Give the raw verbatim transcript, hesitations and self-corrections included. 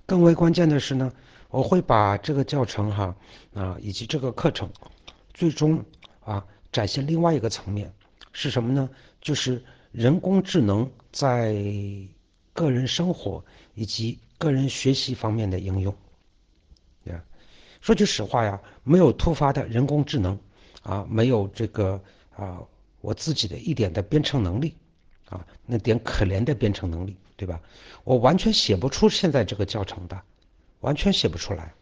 更为关键的是呢，我会把这个教程哈啊以及这个课程，最终啊展现另外一个层面是什么呢？就是人工智能在个人生活以及个人学习方面的应用。呀，说句实话呀，没有突发的人工智能啊，没有这个啊我自己的一点的编程能力啊，那点可怜的编程能力，对吧？我完全写不出现在这个教程的，完全写不出来。